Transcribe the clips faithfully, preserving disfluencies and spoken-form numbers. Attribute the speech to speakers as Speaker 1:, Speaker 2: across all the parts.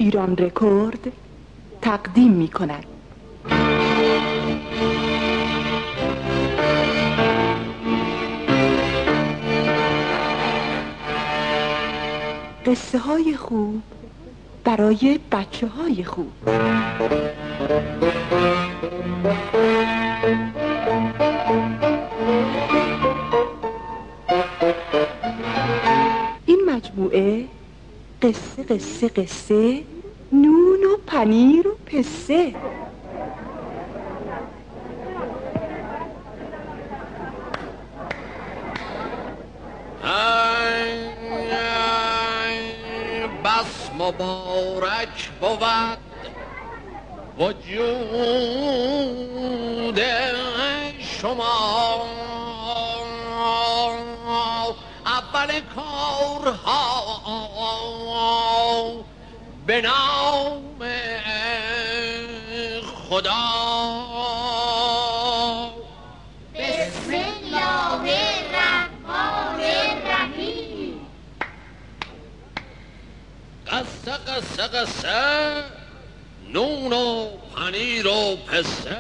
Speaker 1: ایران رکورد تقدیم می کند. قصه های خوب برای بچه های خوب. این مجموعه قصه قصه قصه نون و پنیر و پسته.
Speaker 2: بس مبارک بود وجود شما، اول کارها به نام خدا.
Speaker 3: بسم الله الرحمن الرحیم.
Speaker 2: قصه قصه قصه نون و پنیر و پسته.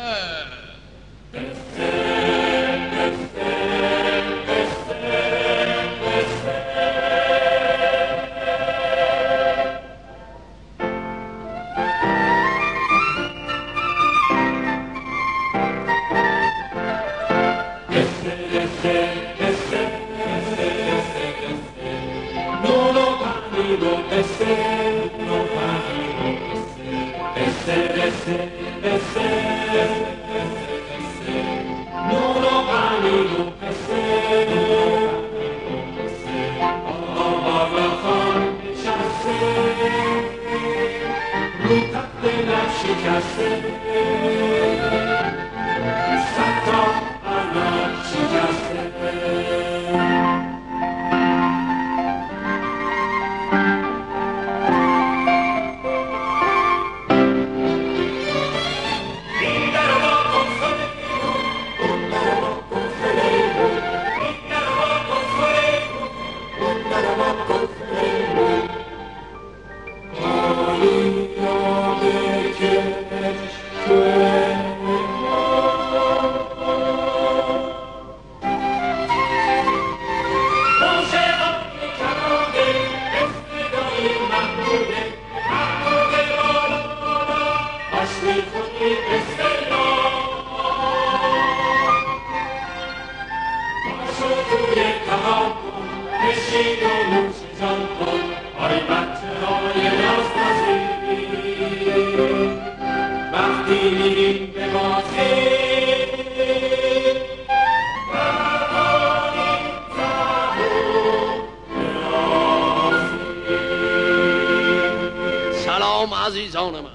Speaker 2: عزیزان من،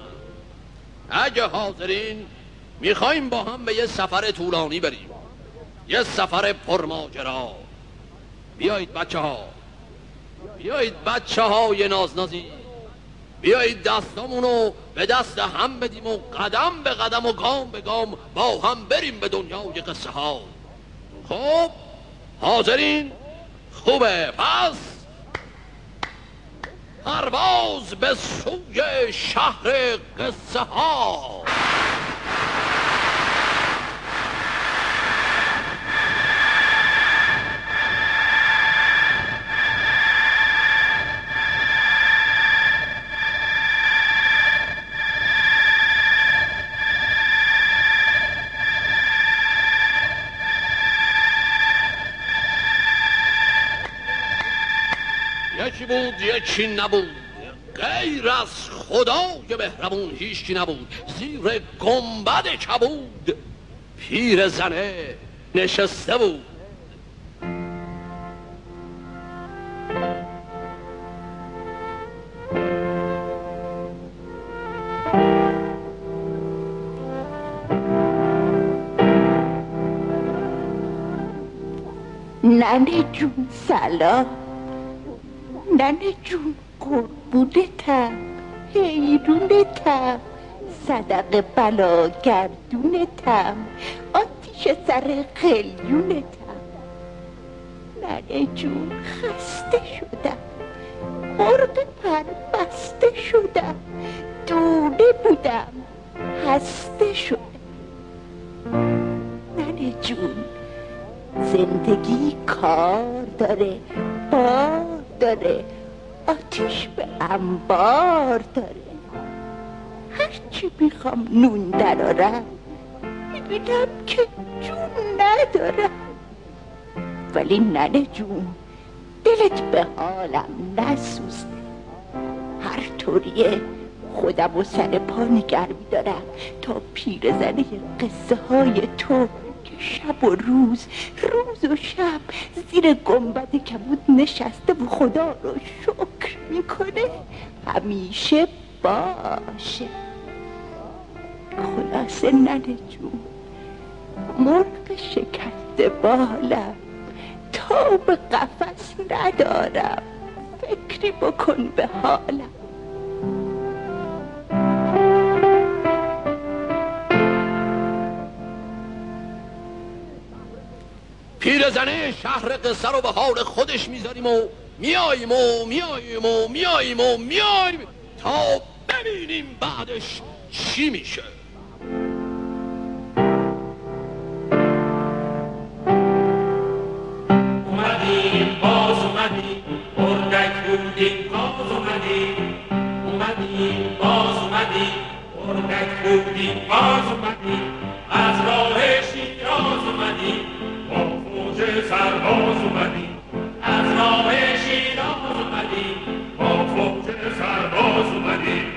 Speaker 2: اگه حاضرین میخوایم با هم به یه سفر طولانی بریم، یه سفر پرماجرا. بیایید بچه ها، بیایید بچه های نازنازی، بیایید دستامونو به دست هم بدیم و قدم به قدم و گام به گام با هم بریم به دنیای قصه ها. خب حاضرین؟ خوبه، پس پرواز به سوی شهر قصه ها. یکی بود یکی نبود، غیر از خدای مهربون هیچی نبود. زیر گنبد کبود پیر زنه نشسته بود.
Speaker 1: ننه جون سلام. ننه جون قربونتم، حیرونتم، صدق بلا گردونتم، آتیش سر قلیونتم. ننه جون خسته شدم، مرغ پر خسته شدم، دوده بودم، هسته شدم. ننه جون، زندگی کار داره، بار داره، آتیش به انبار داره. هرچی میخوام نون درارم میبینم که جون ندارم. ولی ننه جون، دلت به حالم نسوزه. هر طوریه خودم و سر پا نگر میدارم تا پیرزنه قصه های تو که شب و روز، روز و شب زیر گنبد کبود نشسته و خدا رو شکر میکنه همیشه باشه. خلاصه ننه جون، مرغ شکسته بالم، تا به قفس ندارم، فکری بکن به حالم.
Speaker 2: پیرزنه شهر قصه رو به حال خودش میذاریم و میاییم و میاییم و میاییم و میاییم تا ببینیم بعدش چی میشه.
Speaker 4: اومدیم باز اومدیم، اردک بودیم باز اومدیم. اومدیم باز اومدیم، اردک بودیم باز اومدیم. از راه شیراز اومدیم، با فوج سرباز اومدیم. از راه شیراز اومدیم، با فوج سرباز اومدیم.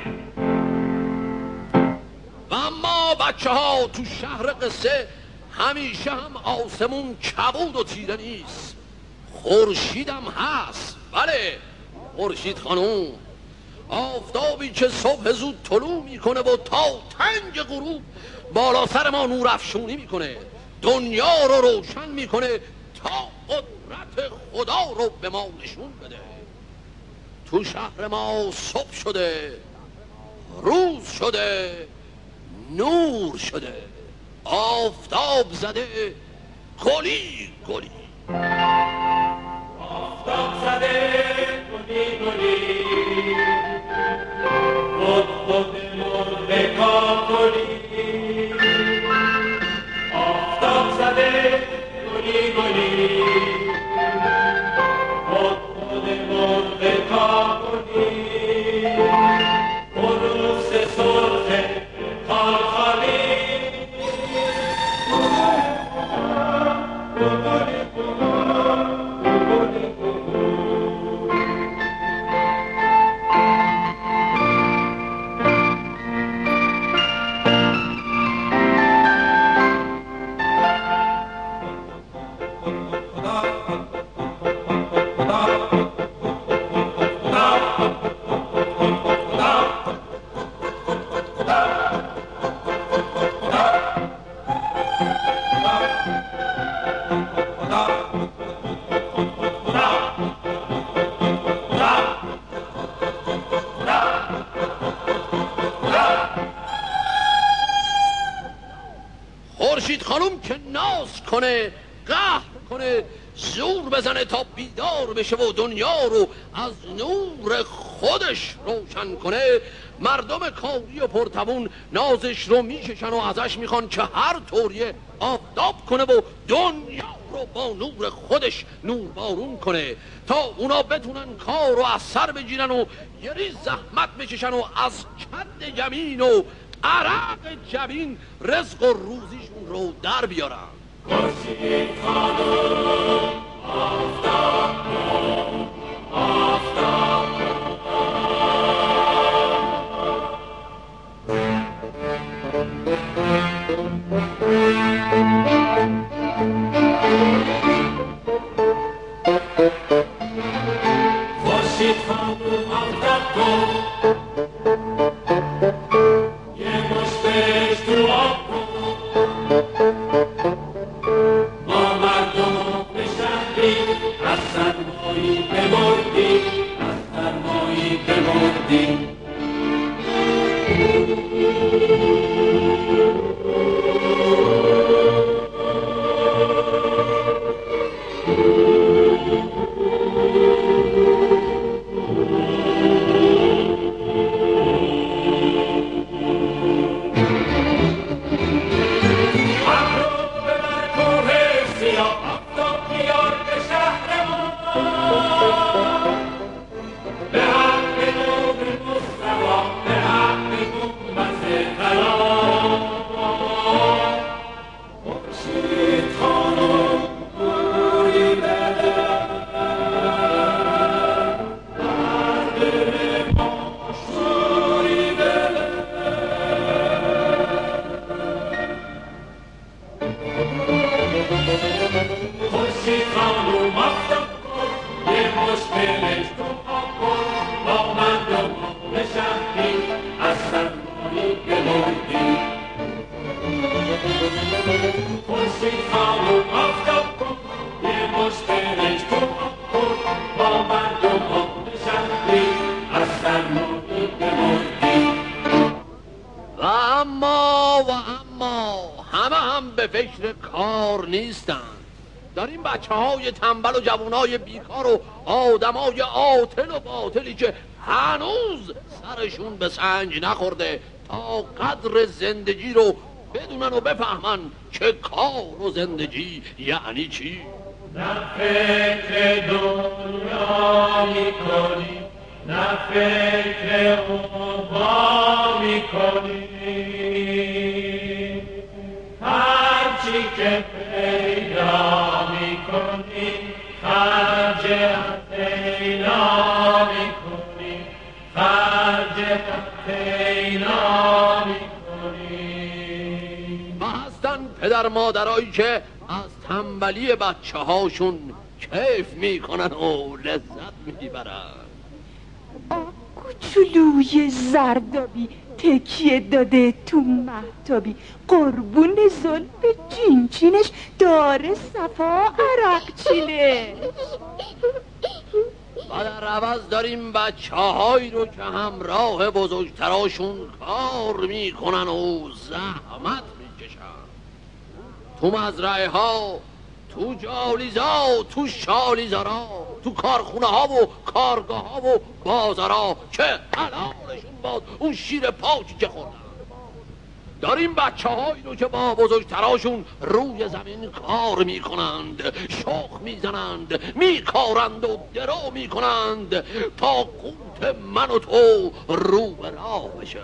Speaker 2: و اما بچه ها، تو شهر قصه همیشه هم آسمون کبود و تیره نیست، خورشیدم هست. بله، خورشید خانوم، آفتابی که صبح زود طلوع میکنه و تا تنگ غروب بالا سر ما نور افشونی میکنه، دنیا رو روشن میکنه تا قدرت خدا رو به ما نشون بده. تو شهر ما صبح شده، روز شده، نور شده، آفتاب زده گلی گلی.
Speaker 4: آفتاب زده گلی گلی، خود خود مرغ کاکلی. آفتاب زده گلی گلی، خود خود مرغ کاکلی. خروس سرخ خالخالی،
Speaker 2: خورشید خانوم که ناز کنه، قهر کنه، زور بزنه تا بیدار بشه و دنیا رو از نور خودش روشن کنه، مردم کاری و پرتوون نازش رو میکشن و ازش میخوان که هر طوریه آفتاب کنه و دنیا رو با نور خودش نور بارون کنه تا اونا بتونن کار رو از سر بگیرن و یه ریز زحمت بکشن و از کد جمین و عرق جبین رزق و روزیشون رو در بیارن.
Speaker 4: خورشید خانوم آفتاب کن، آفتاب خورشید خانوم آفتاب کن، یه مشتش تو آب کن. ما مردم به شهری از سرمایی بمردیم، از سرمایی بمردیم.
Speaker 2: همه هم به فکر کار نیستند. داریم بچه های تنبل و جوانای بیکار و آدمای عاطل و باطلی که هنوز سرشون به سنج نخورده تا قدر زندگی رو بدونن و بفهمن که کار و زندگی یعنی چی.
Speaker 4: نه فکر دنیا میکنی، نه فکر عقبا میکنی، هرچی که پیدا میکنی خرج پیدا میکنی، خرج پیدا میکنی.
Speaker 2: و هستن پدر مادرایی که از تنبلی بچه هاشون کیف میکنن و لذت میبرن.
Speaker 1: کوچولوی زردابی تکیه داده تو مهتابی، قربون زلف چینچینش داره صفا عرق چینش.
Speaker 2: و در عوض داریم بچه هایی رو که همراه بزرگتراشون کار میکنن و زحمت میکشن تو مزرعه ها، تو جالیزا، تو شالیزارا، تو کارخونه ها و کارگاه ها و بازارا که حلالشون باد اون شیر پاکی که خوردن. داریم بچه هایی رو که با بزرگتراشون روی زمین کار میکنند، شخ میزنند، میکارند و درو میکنند تا قوت من و تو رو به راه بشه.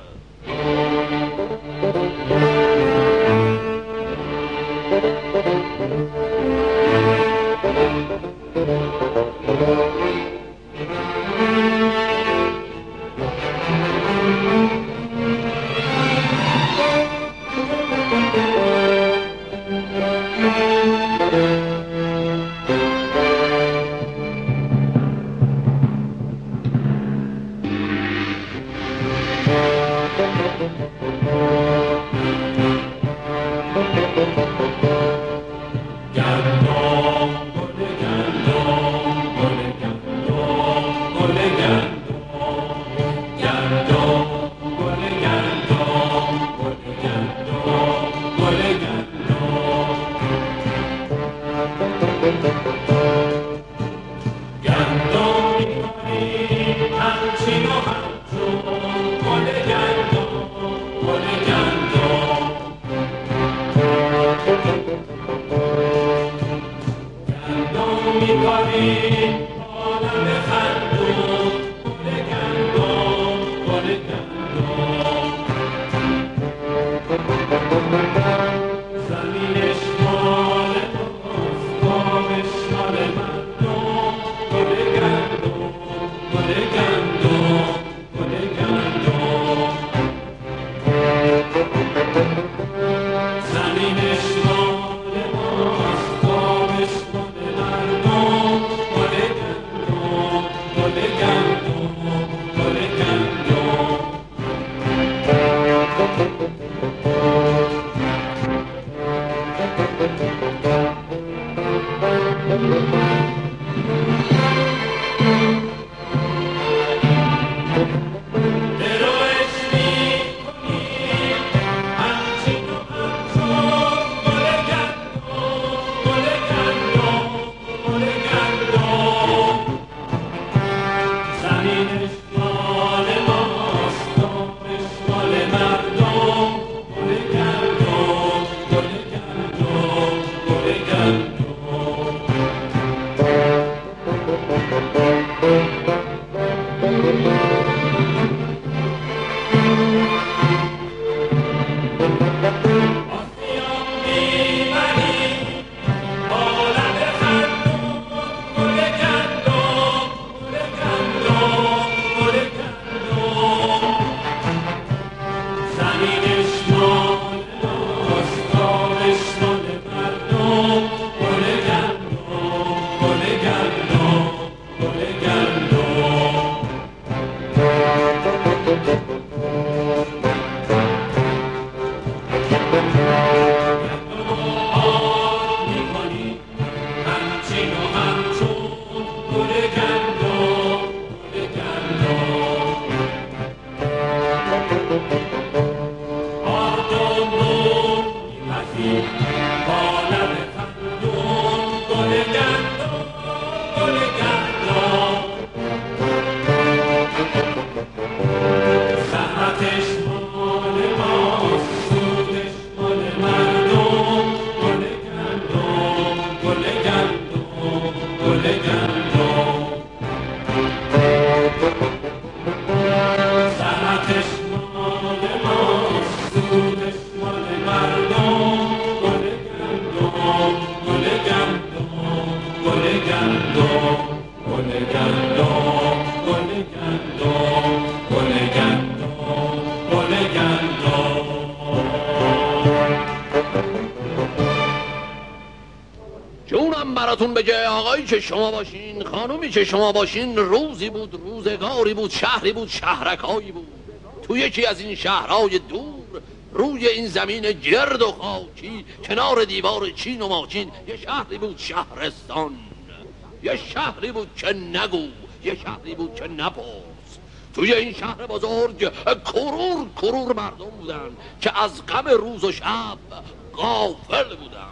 Speaker 2: براتون بگه آقایی که شما باشین، خانومی که شما باشین، روزی بود، روزگاری بود، شهری بود، شهرکایی بود. تو یکی از این شهرهای دور، روی این زمین گرد و خاکی، کنار دیوار چین و ماچین، یه شهری بود شهرستان. یه شهری بود که نگو، یه شهری بود که نپرس. توی این شهر بزرگ کرور کرور مردم بودن که از غم روز و شب غافل بودن.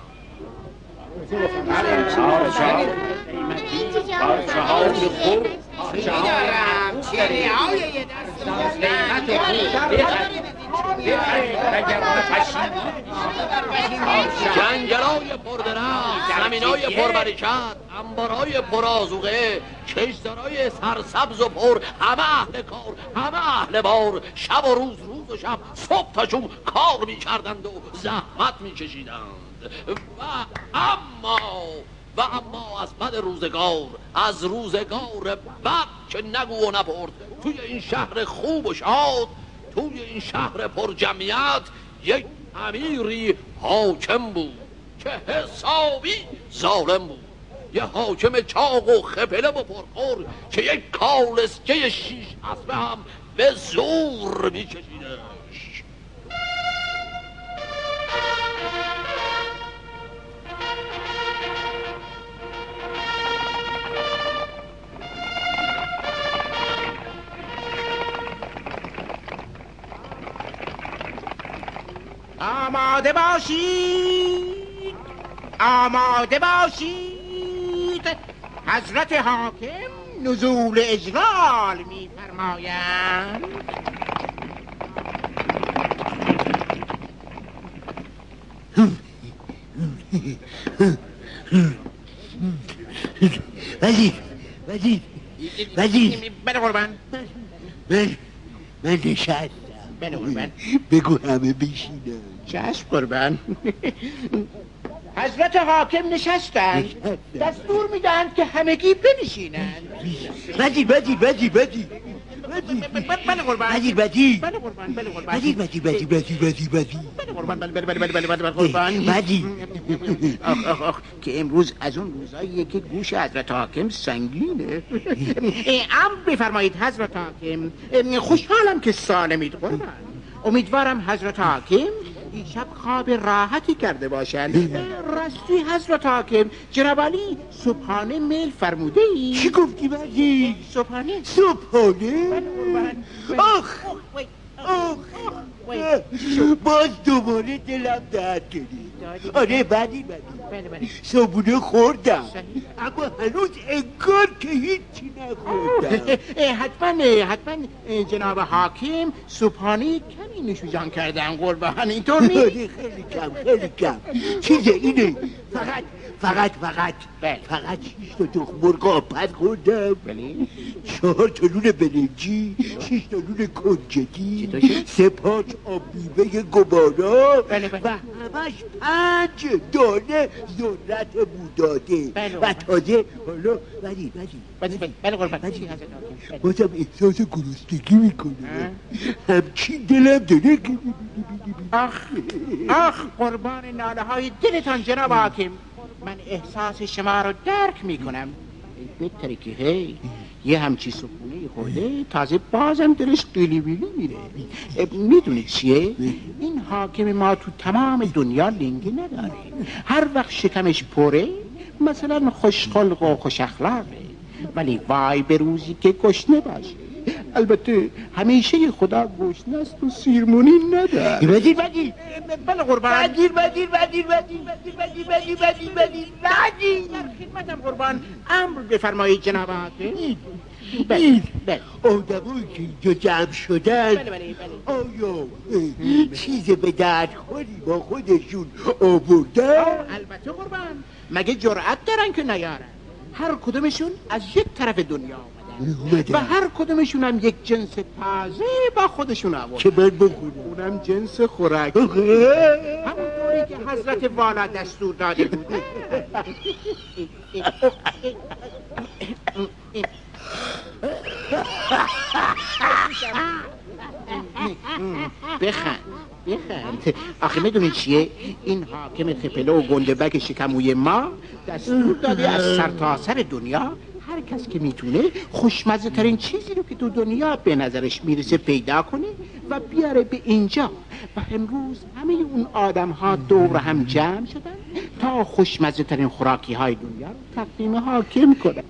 Speaker 2: جنگلای پردرخت، زمینای پربرکت، انبارای پرآذوقه، کشتارای سرسبز و پر، همه اهل کار، همه اهل بار، شب و روز، روز و شب، صبح تا شب کار می‌کردند و زحمت می‌کشیدند. و اما و اما از بد روزگار، از روزگار بد که نگو و نپرد، توی این شهر خوب و شاد، توی این شهر پر جمعیت، یک امیری حاکم بود که حسابی ظالم بود. یه حاکم چاق و خپله و پرخور که یک کالسکه شیش اسبه هم به زور می‌کشیدش.
Speaker 5: آماده باشید، آماده باشید، حضرت حاکم نزول اجلال می‌فرمایند.
Speaker 6: وزیر وزیر وزیر
Speaker 5: بله قربان.
Speaker 6: من من نشستم.
Speaker 5: بله قربان.
Speaker 6: بگو همه بشینن.
Speaker 5: چشم قربان. حضرت حاکم نشستند، دستور میدهند که همگی بنشینند.
Speaker 6: وزیر وزیر وزیر وزیر
Speaker 5: بله قربان.
Speaker 6: وزیر وزیر
Speaker 5: بله قربان. بله قربان.
Speaker 6: وزیر وزیر وزیر وزیر وزیر وزیر
Speaker 5: بله قربان. بله بله بله بله بله قربان.
Speaker 6: وزیر
Speaker 5: آخ آخ آخ که امروز از اون روزاییه که گوش حضرت حاکم سنگینه. امر بفرمایید حضرت حاکم. خوشحالم که سالمید قربان. امیدوارم حضرت حاکم این شب خواب راحتی کرده باشند. راستی حضرت حاکم، جناب علی صبحانه میل فرموده ای؟
Speaker 6: چی گفتی وزیر؟
Speaker 5: صبحانه؟
Speaker 6: صبحانه؟ آخ آخ باز دوباره دلم درد گرفت. آره وزیر وزیر صبحونه خوردم، اما هنوز انگار که هیچی نخوردم.
Speaker 5: حتما حتما جناب حاکم صبحانه کمی نوشیجان کردن قربان، اینطور نیست؟
Speaker 6: خیلی کم خیلی کم. چیز اینه فقط فقط فقط
Speaker 5: بله.
Speaker 6: فقط شیش تا تخم مرغ آپد خوردم،
Speaker 5: بله.
Speaker 6: چهار تا نون برنجی، شیش تا نون کنجدی، سه پارچ آب میوه گوارا
Speaker 5: بله بله.
Speaker 6: و همش پنج دانه ذرت بوداده.
Speaker 5: بله.
Speaker 6: و تازه حالا ولی ولی
Speaker 5: بله بله قربان.
Speaker 6: ولی بازم احساس گرسنگی میکنه. همچین دلم داره که
Speaker 5: آخ آخ قربان ناله های دلتان جناب حاکم، من احساس شما رو درک میکنم. بهتره که هی یه همچی صبحونه خورده تازه بازم دلش قیلی بیلی میره. میدونید چیه؟ این حاکم ما تو تمام دنیا لنگه نداره. هر وقت شکمش پره مثلا خوشخلق و خوش اخلاقه، ولی وای به روزی که گشنه باشه. البته همیشه خدا گشنه است و سیرمونی نداره.
Speaker 6: وزیر وزیر
Speaker 5: بله قربان.
Speaker 6: وزیر وزیر وزیر وزیر وزیر وزیر وزیر وزیر وزیر
Speaker 5: در خدمتم قربان. امر بفرمایید جناب حاکم.
Speaker 6: این آدمایی که اینجا جمع شدن
Speaker 5: بله بله بله.
Speaker 6: آیا چیز به درد خوری با خودشون آوردن؟
Speaker 5: البته قربان، مگه جرأت دارن که نیارن؟ هر کدومشون از یک طرف دنیا آمدن و هر کدومشون هم یک جنس تازه با خودشون آوردن
Speaker 6: که من بخونم.
Speaker 5: اونم جنس خوراکی، همونطوری که حضرت والا دستور داده بوده. بخند بخند. آخه میدونی چیه؟ این حاکم خپله و گندبک شکموی ما دستور داده از سرتاسر سر دنیا هر کس که میتونه خوشمزه ترین چیزی رو که تو دنیا به نظرش میرسه پیدا کنه و بیاره به اینجا. و امروز همه اون آدم ها دور هم جمع شدن تا خوشمزه ترین خوراکی های دنیا رو تقدیم حاکم کنن.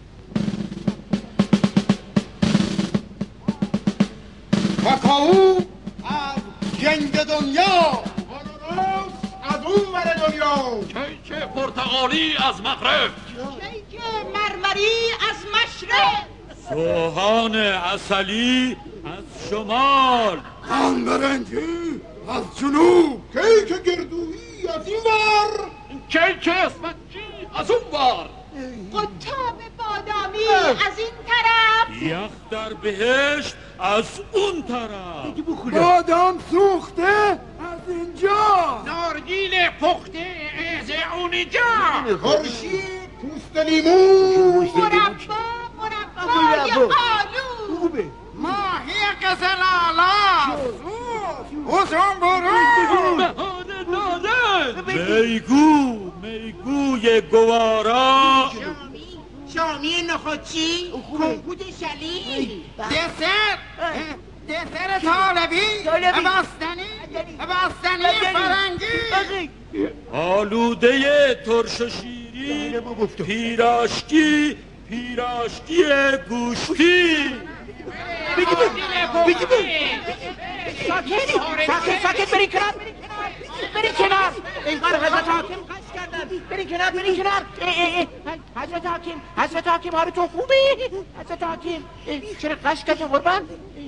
Speaker 7: کاکائو از جنگ دنیا، آناناس از اون ور دنیا،
Speaker 2: کیک پرتغالی از مغرب،
Speaker 3: کیک مرمری از مشرق،
Speaker 4: سوهان عسلی از شمال،
Speaker 7: آن برنجی از جنوب، کیک گردویی از این ور،
Speaker 2: کیک اسفنجی از اون ور،
Speaker 3: قطاب بادامی از این طرف،
Speaker 4: یخ در بهشت از اون طرف،
Speaker 7: بادام سوخته از اینجا،
Speaker 5: نارگیل پخته از اونجا،
Speaker 7: خورشید پوست لیمو،
Speaker 3: مربا مربای آلو،
Speaker 5: ماهی قزل آلا،
Speaker 7: حسن برون،
Speaker 2: بهانه دادن،
Speaker 4: میگو میگوی گوارا،
Speaker 5: شامی نخودچی، کنکود شلی، دسر دسر طالبی، بستنی بستنی فرنگی،
Speaker 4: آلوده ترش و شیرین، پیراشکی پیراشکی گوشتی.
Speaker 5: بگی بگی بگی ساکت ساکت ساکت برین کنار برین کنار. اینقدر حضرت حاکم قصد کردن. برین کنار برین کنار. حضرت حاکم حضرت حاکم حالتون خوبه؟ حضرت حاکم چرا قصد کردن قربان؟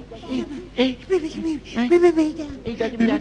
Speaker 5: ای دادی میدن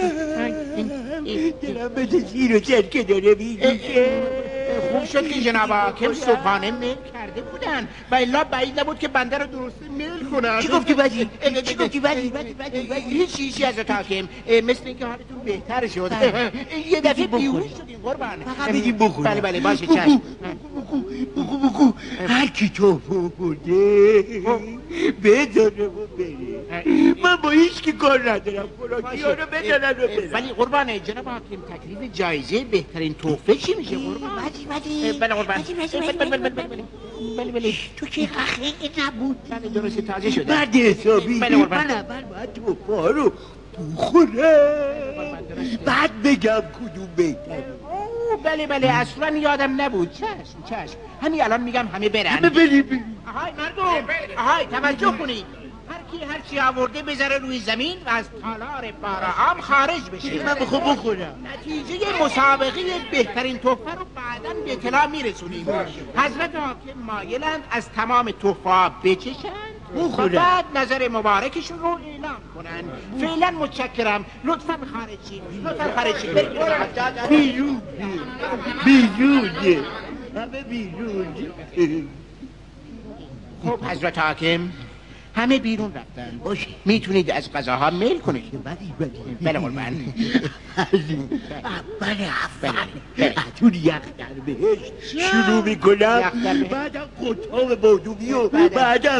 Speaker 6: دلم بده زیر و زد که داره میگه.
Speaker 5: خوب شد که جناب حاکم صبحانه میل کرده بودن و الا بعید نبود که بنده رو درسته میل کنن.
Speaker 6: چی گفتی بدی؟ چی گفتی بدی؟ بدی بدی بدی
Speaker 5: هیچ چیزی حضرت حاکم، مثل اینکه حالتون بهتر شد. یه دفعه بیهوش شدین قربان.
Speaker 6: فقط بدیم بخورم.
Speaker 5: بله بله باشه چشم.
Speaker 6: بگو بگو هر کی توفو برده بذاره و بره. من با هیچ کی کار ندارم. خوراکی ها رو بدنن و برن.
Speaker 5: ولی قربان جناب حاکم تکلیف جایزه بهترین تحفه چی میشه قربان؟
Speaker 6: بدی بدی
Speaker 5: بله قربان.
Speaker 6: بدی بدی
Speaker 5: بله بله بله
Speaker 6: بدی
Speaker 5: بله بله.
Speaker 6: تو که خیلی نبود.
Speaker 5: بله درسته تازه شده.
Speaker 6: بعد حسابی
Speaker 5: بله قربان.
Speaker 6: من اول باید توفا رو بخورم بعد بگم کدوم بهتره.
Speaker 5: بله بله اصلا یادم نبود. چشم چشم همین الان میگم همه برن.
Speaker 6: همه بریم بریم.
Speaker 5: آهای مردم آهای توجه کنید. هر کی هر چی آورده بذاره روی زمین و از تالار بارعام خارج بشه.
Speaker 6: من بخوام بخورم.
Speaker 5: نتیجه مسابقه بهترین تحفه رو بعداً به اطلاع میرسونیم. حضرت حاکم مایلند از تمام تحفه بچشند و بعد نظر مبارکشون رو اعلام کنن. فعلا متشکرم. لطفاً خارج شید. لطفاً خارج شید.
Speaker 6: بیرون بیرون همه بیرون.
Speaker 5: خب حضرت حاکم همه بیرون رفتن.
Speaker 6: باشه
Speaker 5: میتونید از غذاها میل کنید.
Speaker 6: بدی بدی
Speaker 5: بله قربان.
Speaker 6: بله بله تو یخ در بهشت شروع میکنم بعدم قطعام بادومی و بعدم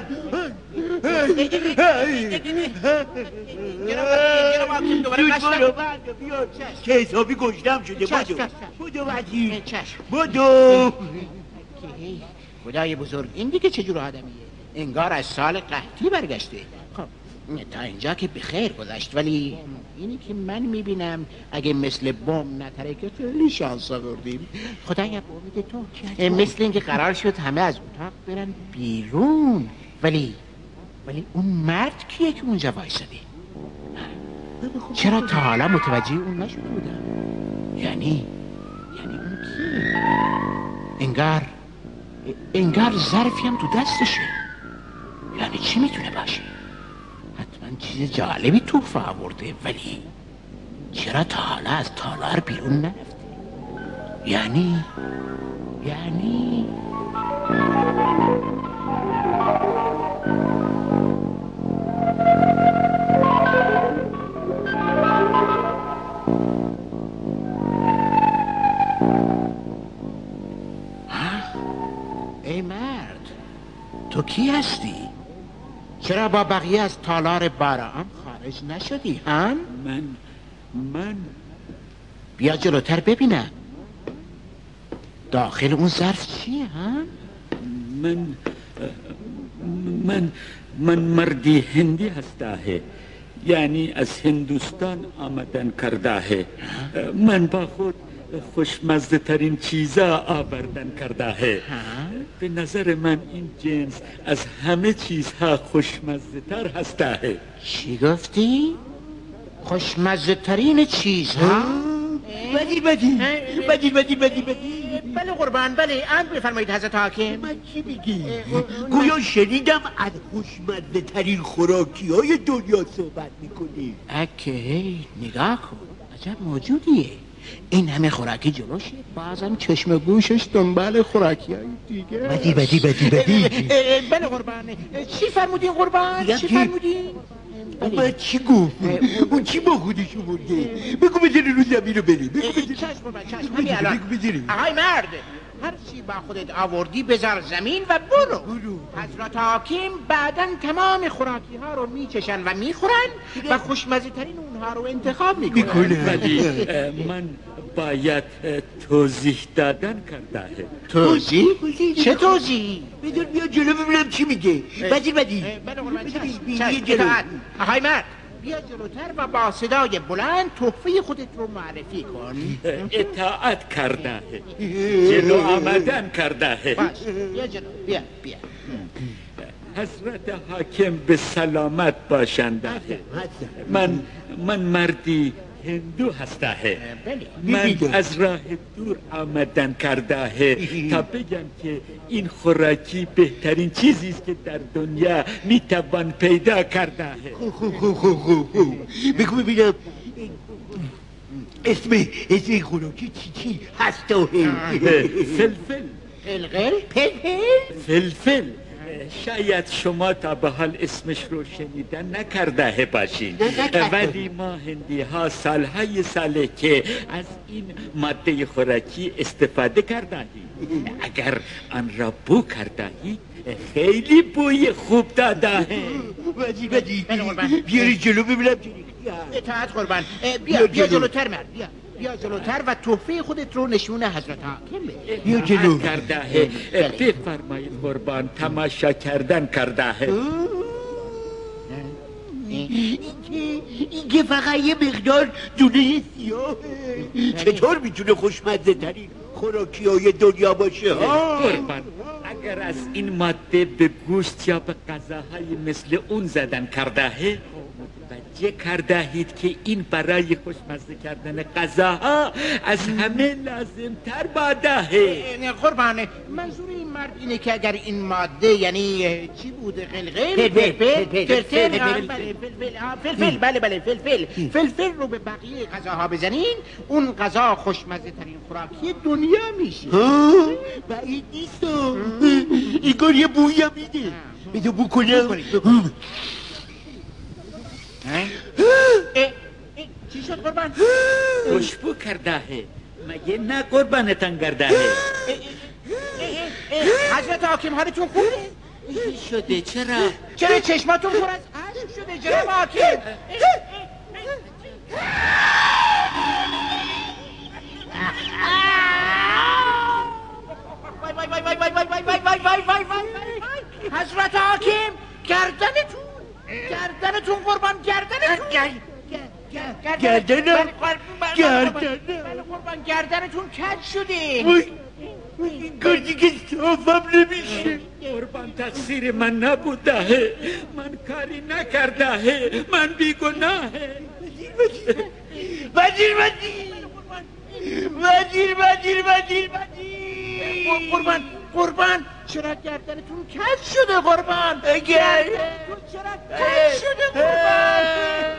Speaker 5: جناب حاکم دوباره قشنگ
Speaker 6: که حسابی گشتم شده. بودو بودو بدی
Speaker 5: چشم.
Speaker 6: بودو.
Speaker 5: خدای بزرگ این دیگه چجور آدمیه؟ انگار از سال قحطی برگشته. خب تا اینجا که بخیر گذشت، ولی اینی که من میبینم اگه مثل بم نتره که خیلی شانس آوردیم. خدایا امید تو مثل اینکه قرار شد همه از اتاق برن بیرون. ولی ولی اون مرد کیه که اونجا وایساده؟ چرا تا حالا متوجه اون نشده بودم؟ یعنی یعنی اون کیه؟ انگار انگار ظرفی هم تو دستشه. یعنی چی میتونه باشه؟ حتما چیز جالبی تحفه آورده، ولی چرا تا حالا از تالار بیرون نرفته؟ یعنی یعنی ای مرد تو کی هستی؟ چرا با بقیه از تالار بارعام خارج نشدی هم؟
Speaker 6: من من
Speaker 5: بیا جلوتر ببینم داخل اون ظرف چیه ها؟
Speaker 6: من من من مردی هندی هسته، یعنی از هندوستان آمدن کرده. من با خود خوشمزه ترین چیزا آوردن کرده. به نظر من این جنس از همه چیزها خوشمزه تر هسته.
Speaker 5: چی گفتی؟ خوشمزه ترین چیزها؟
Speaker 6: بدی بدی بدی بدی بدی بدی
Speaker 5: بله قربان بله امر بفرمایید حضرت حاکم.
Speaker 6: من چی میگی؟ گویا شنیدم از خوشمزه ترین خوراکی های دنیا صحبت میکنی.
Speaker 5: اکه نگاه کن عجب موجودیه، این همه خوراکی جلوشه بازم چشم گوشش دنبال خوراکی های دیگه.
Speaker 6: بدی بدی بدی بدی
Speaker 5: بله قربان. چی فرمودین قربان؟ چی فرمودین؟
Speaker 6: اما چی گفت؟ اون چی با خودش آورده؟ بگو بزنی رو زمین رو بری. بگو بزنی.
Speaker 5: چشم قربان چشم همین الان.
Speaker 6: بگو بزنی.
Speaker 5: آقای مرد هر چی با خودت آوردی بذار زمین و برو.
Speaker 6: برو.
Speaker 5: حضرت حاکم بعداً تمام خوراکی ها رو میچشن و میخورن و خوشمزه ترین اونها رو انتخاب میکنن.
Speaker 6: ولی من باید توضیح دادن کرده.
Speaker 5: توضیح؟ چه توضیح؟
Speaker 6: بذار بیا جلو ببینم چی میگه. بدی بدی
Speaker 5: بله قربان چشم اطاعت. آقای مرد بیا جلوتر و با صدای بلند تحفه خودت رو معرفی کن.
Speaker 6: اطاعت کرده، جلو آمدن کرده.
Speaker 5: باش بیا جلو بیا بیا.
Speaker 6: حضرت حاکم به سلامت باشنده. من من مردی هندو هسته. من از راه دور آمدن کرده تا بگم که این خوراکی بهترین چیزی است که در دنیا میتوان پیدا کرده. خوب خوب خوب خوب بگو ببینم اسم اسم این خوراکی چی چی هسته؟ فلفل.
Speaker 5: فلفل؟
Speaker 6: فلفل. شاید شما تا به حال اسمش رو شنیدن نکرده باشین، ولی ما هندی ها سالهای ساله که از این ماده خوراکی استفاده کرده‌ایم. اگر آن را بو کرده‌اید خیلی بوی خوب داده. بدی بدی بیاری جلو ببینم.
Speaker 5: اطاعت قربان. بیا بیا جلوتر مرد بیا بیا جلوتر و تحفه خودت رو نشون حضرت حاکم بده.
Speaker 6: بیا جلو کرده. بفرمایید قربان تماشا کردن کرده. این که فقط یه مقدار دونه سیاه چطور میتونه خوشمزه ترین خوراکی های دنیا باشه؟ قربان اگر از این ماده به گوشت یا به غذاهای مثل اون زدن کرده متوجه کردهید که این برای خوشمزه کردن غذاها از همه لازم تر باده.
Speaker 5: قربان منظور این مرد اینه که اگر این ماده یعنی چی بوده؟ قلقل؟ فلفل بله بله فلفل فلفل رو به بقیه غذاها بزنین اون غذا خوشمزه ترین خوراکی دنیا میشه.
Speaker 6: بعید نیست این کار یه بویی هم میده. بده بو کنم.
Speaker 5: چی شد قربان؟
Speaker 6: خوشبو کرده مگه نه قربانتان کرده؟
Speaker 5: حضرت حاکم حالتون خوبه؟
Speaker 6: شده چرا؟
Speaker 5: چرا چشماتون پر از اشک شده جناب حاکم؟ وای وای وای وای وای وای وای وای وای وای وای حضرت حاکم گردنتون گردنتون قربان گردنتون
Speaker 6: گردنم گردنم
Speaker 5: قربان گردنتون کج شده.
Speaker 6: این کار دیگه صافم نمیشه. قربان تقصیر من نبوده، من کاری نکرده، من بیگناهه. وزیر وزیر وزیر وزیر وزیر وزیر
Speaker 5: قربان قربان چرا گردنتون کج شده قربان؟ گردنتون چرا کج شده قربان؟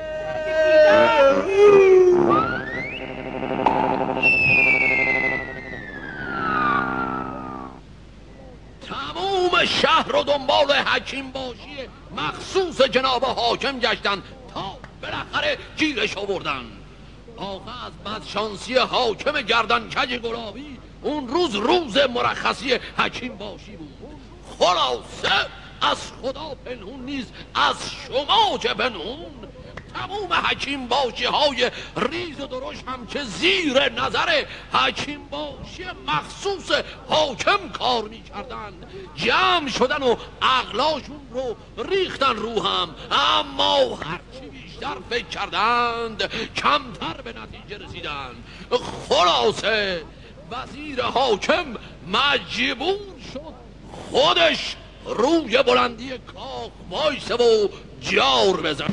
Speaker 2: تمام شهر رو دنبال حکیم باشی مخصوص جناب حاکم گشتن تا بالاخره گیرش آوردن. آقا از بدشانسی حاکم گردن کج گلابی اون روز روز مرخصی حکیم باشی بود. خلاصه از خدا پنهون نیست، از شما چه پنهون. تموم حکیم باشی های ریز و درش هم که زیر نظر حکیم باشی مخصوص حاکم کار می کردن جمع شدن و عقلاشون رو ریختن رو هم، اما هرچی بیشتر فکر کردند کمتر به نتیجه رسیدن. خلاصه وزیر حاکم مجبور شد خودش روی بلندی کاخ وایسه و جار بزن.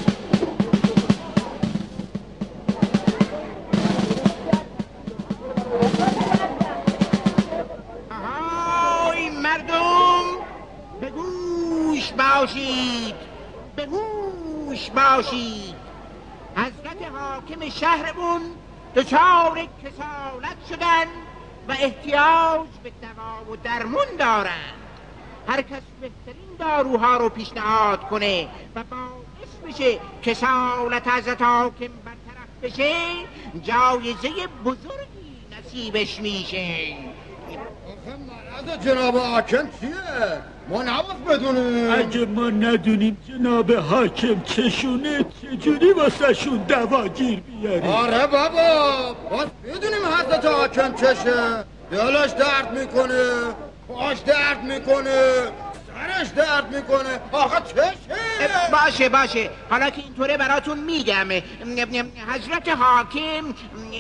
Speaker 5: آهای مردم، به گوش باشید، به گوش باشید. حضرت حاکم شهرمون دچار کسالت شدن و احتیاج به دوا و درمون دارن. هر کس بهترین داروها رو پیشنهاد کنه و باعث بشه کسالت حضرت حاکم برطرف بشه جایزه بزرگی نصیبش میشه.
Speaker 7: مرض جناب حاکم چیه؟ ما نباید بدونیم.
Speaker 6: اگه ما ندونیم جناب حاکم چشونه چجوری واسه شون دوا گیر بیاریم؟
Speaker 7: آره بابا، باید بدونیم حضرت حاکم چشه. دلش درد میکنه، پاش درد میکنه، سرش درد میکنه، آخه چشه؟
Speaker 5: باشه باشه، حالا که اینطوره براتون میگم. حضرت حاکم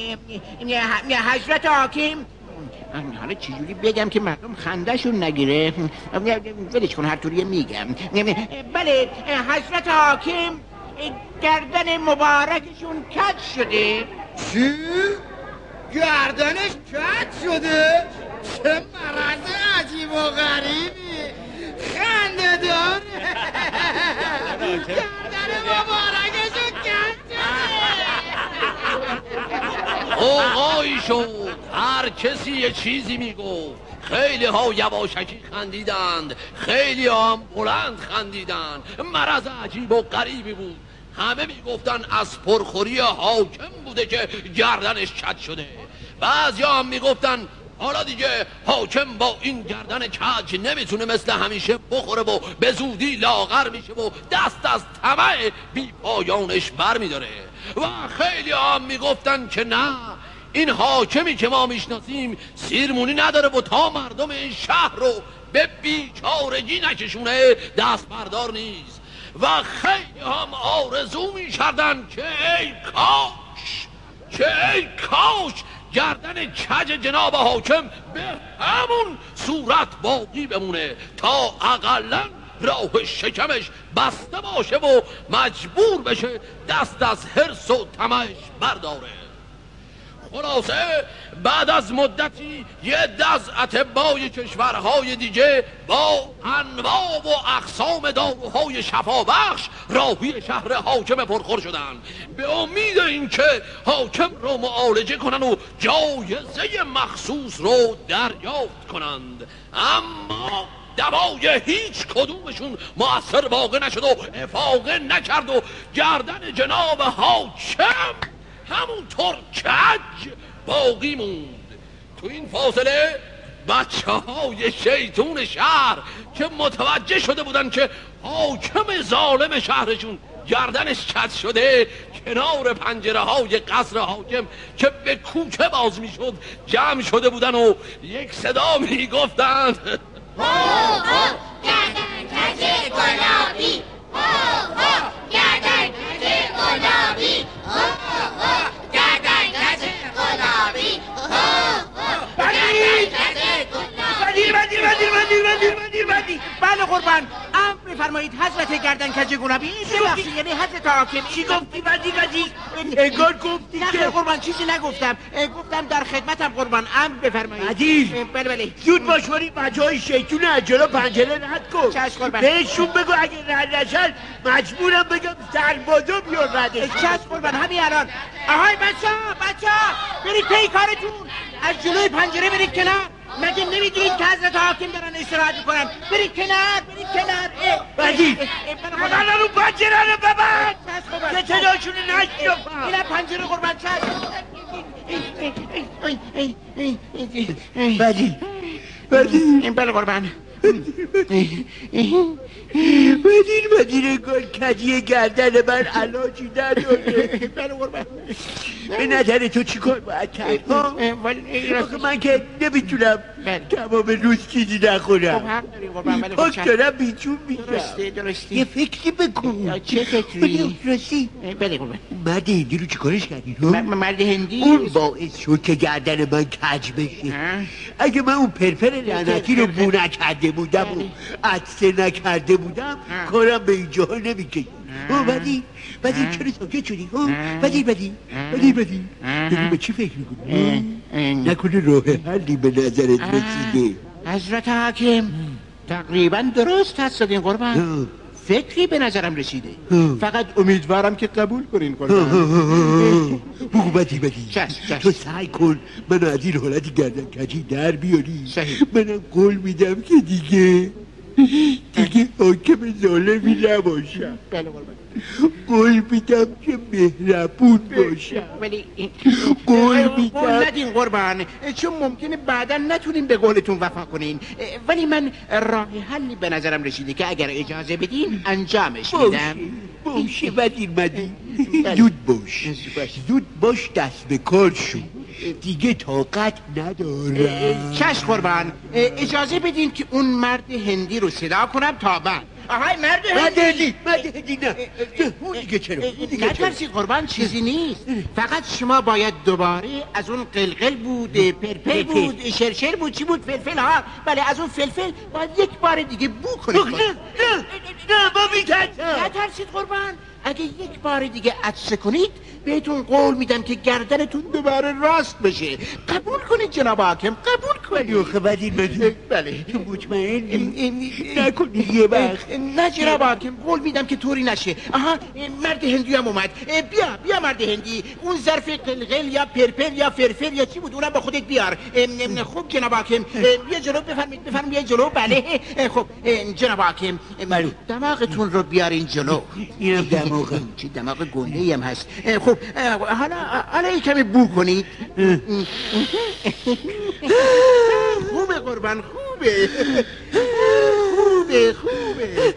Speaker 5: حضرت حاکم حالا چجوری بگم که مردم خندهشون نگیره؟ ولش کن، هر طوریه میگم. بله، حضرت حاکم گردن مبارکشون کج شده.
Speaker 7: چی؟ گردنش کج شده؟ چه مرض عجیب و غریبی، خنده داره. گردن مبارکشون کج شده.
Speaker 2: آقایی شد، هر کسی یه چیزی میگفت. خیلی ها یواشکی خندیدند، خیلی ها هم بلند خندیدند. مرض عجیب و غریبی بود. همه میگفتن از پرخوری حاکم بوده که گردنش کج شده. بعضی هم میگفتن حالا دیگه حاکم با این گردن کج نمیتونه مثل همیشه بخوره و به زودی لاغر میشه و دست از طمع بی پایانش بر میداره. و خیلی هم میگفتن که نه، این حاکمی که ما میشناسیم سیرمونی نداره و تا مردم این شهر رو به بیچارگی نکشونه دست بردار نیست. و خیلی هم آرزو میکردن که ای کاش که ای کاش گردن کج جناب حاکم به همون صورت باقی بمونه تا اقلن راه شکمش بسته باشه و مجبور بشه دست از حرص و طمعش برداره. خلاصه بعد از مدتی یه دز اطبای کشورهای دیگه با انواع و اقسام داروهای شفابخش راهی شهر حاکم پرخور شدن به امید اینکه حاکم رو معالجه کنن و جایزه مخصوص رو دریافت کنند. اما دوای هیچ کدومشون مؤثر واقع نشد و افاقه نکرد و گردن جناب حاکم همونطور کج باقی موند. تو این فاصله بچه های شیطون شهر که متوجه شده بودن که حاکم ظالم شهرشون گردنش کج شده کنار پنجره های قصر حاکم که به کوچه باز می شد جمع شده بودن و یک صدا می گفتند
Speaker 3: هو هو گردن کج گلابی، هو هو گردن کج گلابی، هو هو گردن کج گلابی، هو هو گردن کج گلابی.
Speaker 5: وزیر وزیر وزیر وزیر وزیر وزیر وزیر بله قربان، امر بفرمایید حضرت گردن کج گلابی. ببخشید یعنی حضرت حاکم. چی گفتی وزیر وزیر؟ انگار گفتی نه خیر قربان، چیزی نگفتم، گفتم در خدمتم قربان. امر بفرمایید.
Speaker 8: وزیر
Speaker 5: بله بله
Speaker 8: زود باش بریم بچه های شیطون از جلو پنجره رد کن.
Speaker 5: چشم قربان.
Speaker 8: بهشون بگو اگه رد نشن مجبورم بگم سربازا بیار ردش.
Speaker 5: چشم قربان، همین الان. آهای بچه ها بچه ها برید پی کارتون، از جلوی پنجره برید کنار. مگه نمیدونید که حضرت حاکم دارن استراحت میکنن؟ برید کنار برید کنار.
Speaker 8: وزیر مدن رو پنجره رو ببند که صداشون رو نشنفم.
Speaker 5: اینم پنجره قربان. چشم
Speaker 8: وزیر وزیر
Speaker 5: بله قربان.
Speaker 6: بدین بدین گل کجی گردن من علاجی نداره.
Speaker 5: بله قربان.
Speaker 6: به نظر تو چی کار باید کرد؟ آخه من که نمیتونم تمام روز چیزی نخورم.
Speaker 5: خب حق داری قربان. ولی
Speaker 6: پاک دارم بیچون میشم.
Speaker 5: درسته درسته.
Speaker 6: یه فکری بکن.
Speaker 5: چه فکری؟
Speaker 6: راستی
Speaker 5: بله قربان.
Speaker 6: مرد هندی رو چی کارش کردی؟
Speaker 5: مرد هندی؟
Speaker 6: اون باعث شد که گردن من کج بشه. اگه من اون پرپر لعنتی رو بو نکرده بودم و عطسه نکرده بودم کارم به اینجا نمیکشید. بدی بدی چرا ساکت شدی؟ بدی بدی بدی بدی بدی به چی فکر میکنی؟ نکنه راه حلی به نظرت رسیده؟
Speaker 5: حضرت حاکم تقریبا درست هست دادین قربان. فکری به نظرم رسیده. فقط امیدوارم که قبول کنین قربان.
Speaker 6: بگو بدی بدی تو سعی کن منو از این حالتی گردن کجی در بیاری. منم قول میدم که دیگه دیگه حاکم ظالمی نباشم.
Speaker 5: بله قربان.
Speaker 6: قول میدم که مهربون باشم.
Speaker 5: ولی
Speaker 6: قول میدم
Speaker 5: قول ندین قربان، چون ممکنه بعدا نتونین به قولتون وفا کنین. ولی من راه حلی به نظرم رسیده که اگر اجازه بدین انجامش میدم.
Speaker 6: باشه بدین بدین زود باش زود باش دست به کار شو. دیگه طاقت ندارم.
Speaker 5: چشم قربان. اجازه بدین که اون مرد هندی رو صدا کنم تا بعد. آهای مرد
Speaker 6: هندی مرد هندی نه اون دیگه چرا؟
Speaker 5: نترسید قربان، چیزی نیست. فقط شما باید دوباره از اون قلقل بود، پرپر بود، شرشر بود، چی بود، فلفل ها. بله از اون فلفل باید یک بار دیگه بو کنید.
Speaker 6: نه نه نه با میترسم.
Speaker 5: نترسید قربان. اگه یک بار دیگه عطسه کنید بهتون قول میدم که گردنتون دوباره راست بشه. قبول کنید جناب حاکم، قبول کنید.
Speaker 6: آخه بدین بدین.
Speaker 5: بله
Speaker 6: تو مطمئنی نکنی یه وقت؟
Speaker 5: نه جناب حاکم، قول میدم که طوری نشه. آها مرد هندی هم اومد. بیا بیا مرد هندی، اون ظرف قلقل یا پرپر یا فرفر یا چی بود اونم با خودت بیار. خب جناب حاکم بیا جلو، بفرمایید بفرمایید بیا جلو. بله خب جناب حاکم دماغتون رو بیارین جلو.
Speaker 6: اینم دماغم.
Speaker 5: چه دماغ گنده هم هست. خب حالا حالا یک کمی بو کنید. خوبه قربان، خوبه خوبه خوبه.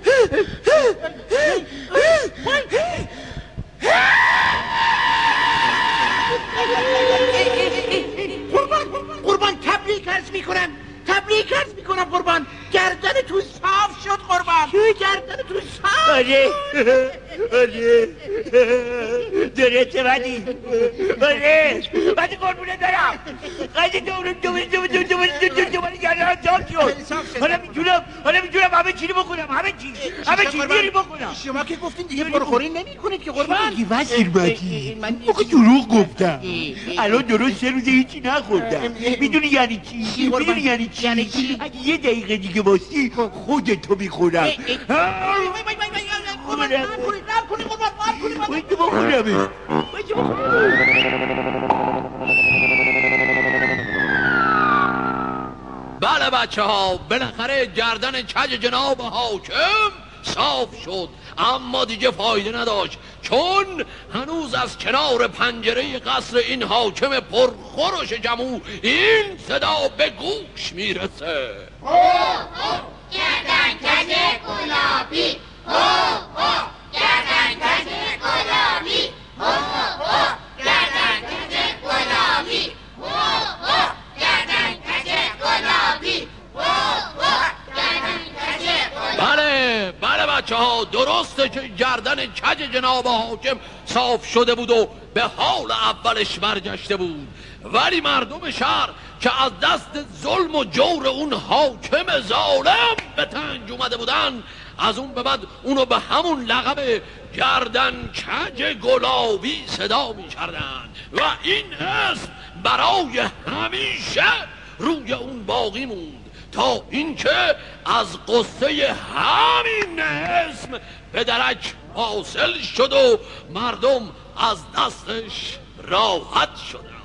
Speaker 5: قربان قربان تبریک عرض میکنم، تبریک عرض میکنم قربان. گردن تو صاف شد قربان. گردن تو صاف.
Speaker 6: آره آره درسته بدی آره بدی قربونه دارم. قیدی دوباره دوباره دوباره دوباره دوباره گردن صاف شد. حالا میتونم حالا میتونم همه چی رو بکنم. همه چی همه چی بیاری بکنم.
Speaker 5: شما که گفتین دیگه پرخوری نمی کنید که قربان.
Speaker 6: دیگه وزیر بدی بخی دروغ گفتم. الان درست سه روزه هیچی نخوردم. میدونی یعنی چی؟ میدونی یعنی چی؟ اگه یه دقیقه دیگه باستی خودتو میخورم. باید که بخورمه. باید که
Speaker 2: بله بچه ها، بالاخره گردن کج جناب حاکم صاف شد، اما دیگه فایده نداشت، چون هنوز از کنار پنجره قصر این حاکم پرخورش جمو این صدا به گوش میرسه.
Speaker 3: هو هو گردن کج گلابی، هو هو گردن کج گلابی، هو هو گردن کج گلابی، هو هو گردن کج گلابی، هو هو گردن کج گلابی.
Speaker 2: بله بله بچه ها، درسته که گردن کج جناب حاکم صاف شده بود و به حال اولش برگشته بود، ولی مردم شهر که از دست ظلم و جور اون حاکم ظالم به تنگ اومده بودن، از اون به بعد اونو به همون لقب گردن کج گلابی صدا می کردن و این اسم برای همیشه روی اون باقی موند تا اینکه از قصه همین اسم به درک حاصل شد و مردم از دستش راحت شدن.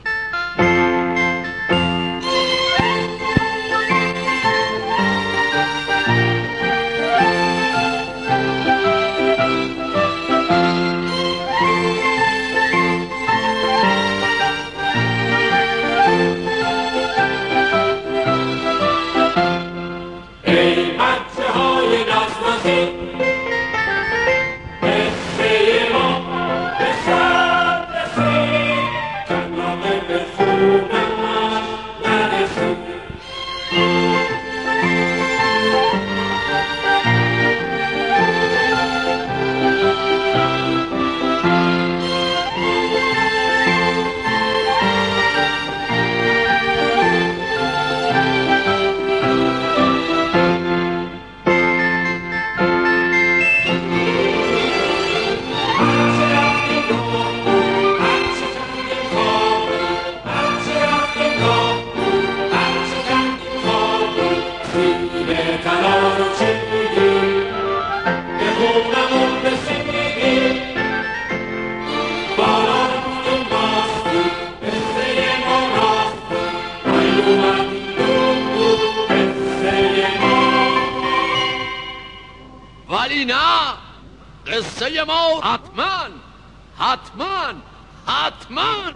Speaker 2: ولی نه، قصه ما حتما حتما حتما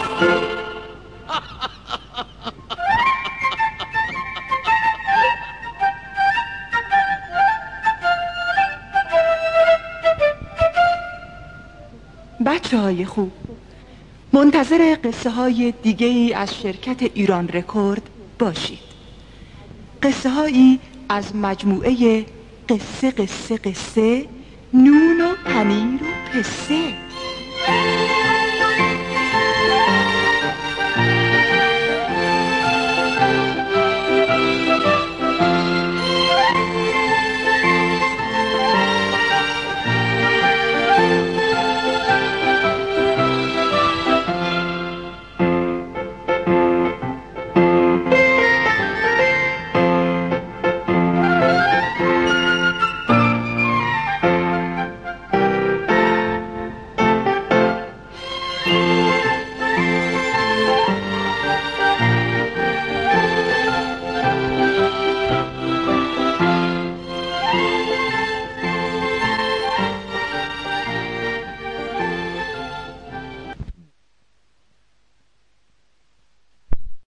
Speaker 1: بچه های خوب، منتظر قصه های دیگه ای از شرکت ایران رکورد باشید. قصه هایی از مجموعه قصه قصه قصه نون و پنیر و پسه.